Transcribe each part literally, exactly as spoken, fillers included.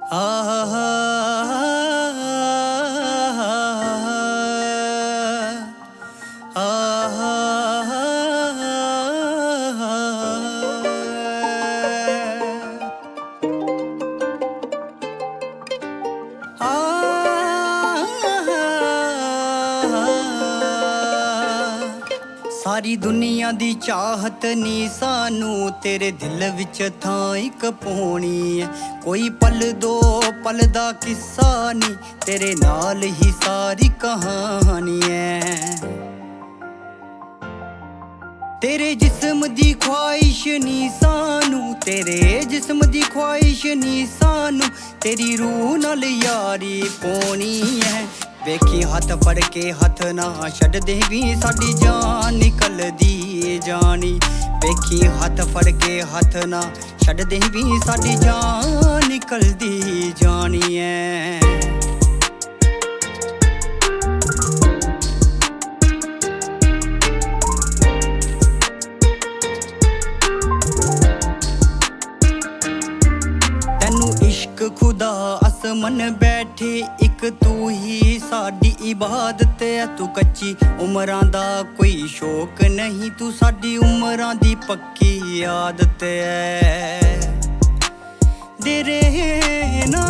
सारी दुनिया दी चाहत नी सानू तेरे दिल विच थां इक पाउणी है। कोई पल दो पल दा किस्सा नी तेरे नाल ही सारी कहानी है। तेरे जिस्म दी ख्वाहिश नी सानू तेरे जिस्म दी ख्वाहिश नी सानू तेरी रूह नाल यारी पाउणी है। वेखी हथ फड़ के हथ ना छड्ड दे वी साडी जान निकलदी जानी। वेखी हथ फड़ के हथ ना छड्ड दे वी साडी जान निकलदी जानी है। खुदा आसमान बैठे एक तू ही साडी इबादत है। तू कच्ची उमरां दा कोई शौक नहीं तू साडी उमरां दी पक्की आदत है। दे रे ना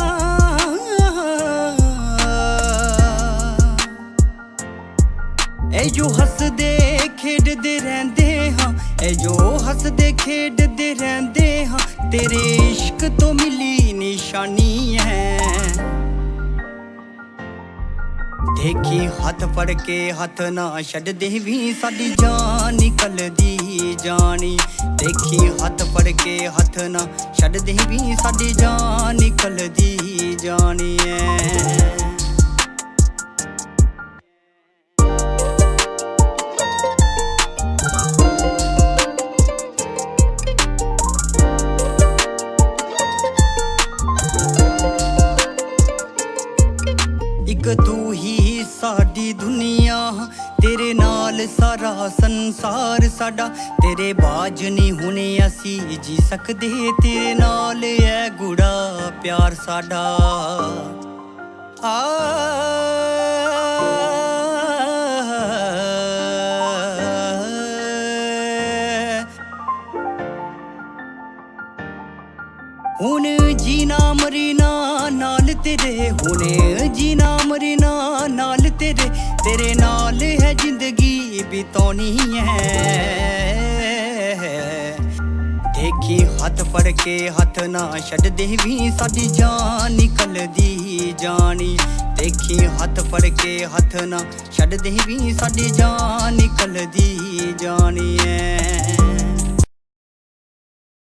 ए जो हसदे खेडदे रहंदे हां ए जो हसदे खेडदे रहंदे हां तेरे इश्क तो मिली निशानी है। देखी हथ फड़ के हथ ना छड्ड दे वी साडी जान निकलदी जानी। देखी हथ फड़ के हथ ना छड्ड दे वी साडी जान निकलदी जानी है। एक तू ही साडी दुनिया तेरे नाल सारा संसार साडा। तेरे बाज नहीं होने असी जी सकदे तेरे नाल है गुड़ा प्यार साडा। आ हुण जीना मरीना नाल तेरे हुण जीना मरीना नाल तेरे तेरे नाल है जिंदगी बितानी है। देखी हथ फड़ के हथ ना छड्ड दे वी साडी जान निकलदी जानी। देखी हथ फड़ के हथ ना छड्ड दे वी साडी जान निकलदी जानी है।